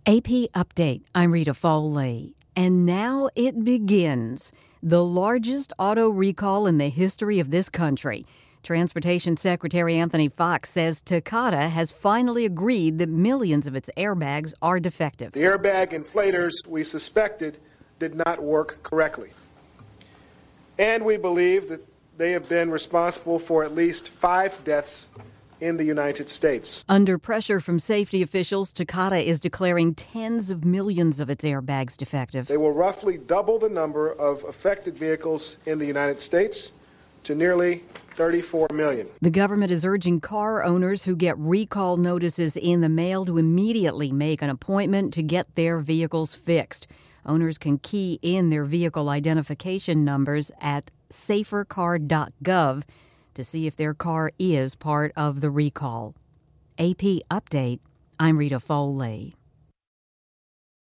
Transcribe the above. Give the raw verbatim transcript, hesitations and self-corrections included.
A P Update. I'm Rita Foley. And now it begins. The largest auto recall in the history of this country. Transportation Secretary Anthony Foxx says Takata has finally agreed that millions of its airbags are defective. The airbag inflators we suspected did not work correctly. And we believe that they have been responsible for at least five deaths in the United States. Under pressure from safety officials, Takata is declaring tens of millions of its airbags defective. They will roughly double the number of affected vehicles in the United States to nearly thirty-four million. The government is urging car owners who get recall notices in the mail to immediately make an appointment to get their vehicles fixed. Owners can key in their vehicle identification numbers at safer car dot gov to see if their car is part of the recall. A P Update. I'm Rita Foley.